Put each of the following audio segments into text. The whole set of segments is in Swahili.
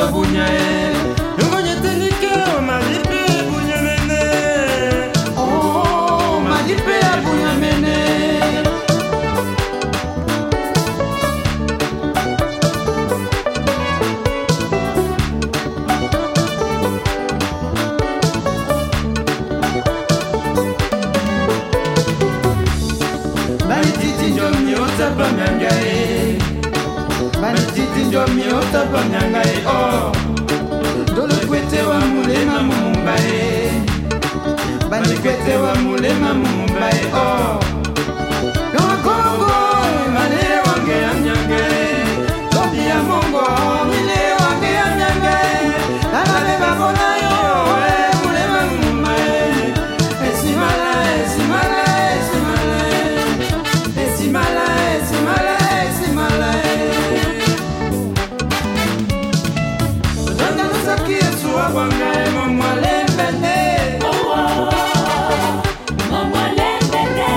bunya Ngoye tenike malipe bunya mene Oh malipe bunya mene Banititi njomi otapa nyangae oh Dolo kwete wa mulema mumbae Banikwete wa mulema mumbae oh Yonga kongo manere wange amnyange Tobi ya mongo mine wange amnyange Nagale babona yo mulema mumbae Esimala esimala esimala Esimala esimala esimala Wangae mamwalembele oh mamwalembele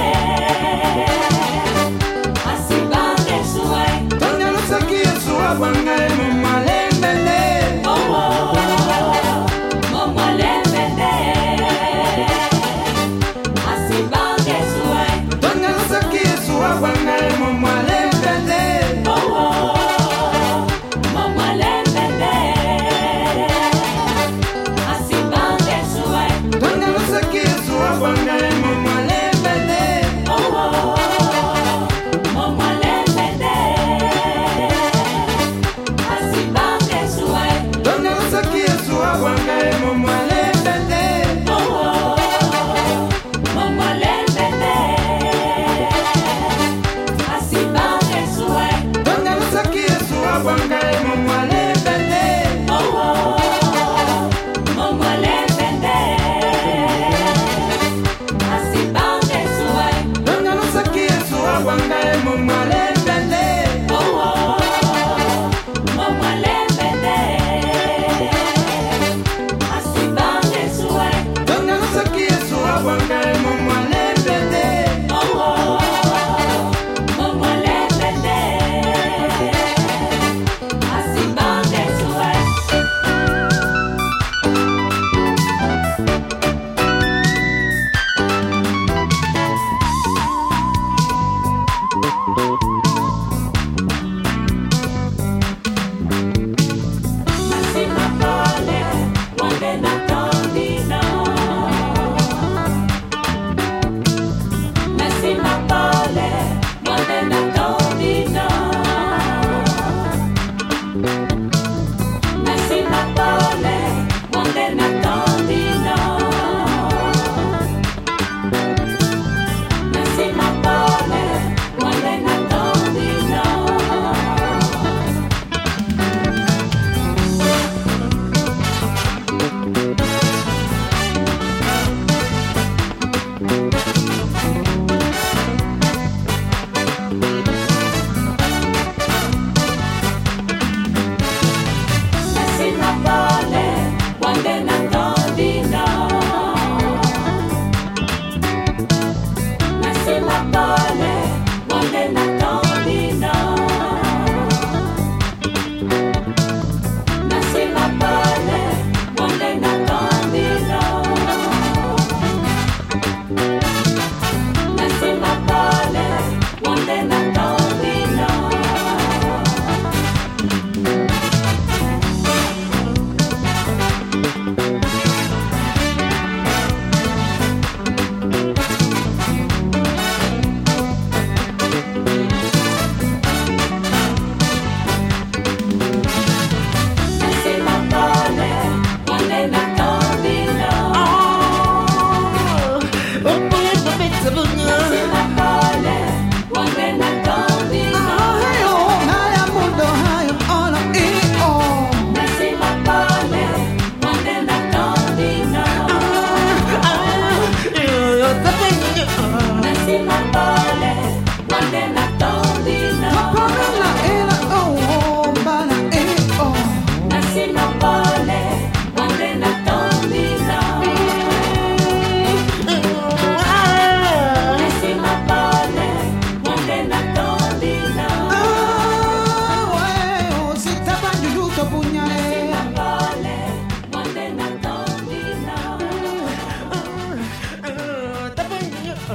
asibange suwe Tonya lusaki suwa wangae mamwalembele oh mamwalembele asibange suwe Tonya lusaki suwa wangae mamwalembele oh mamwalembele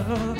cœur.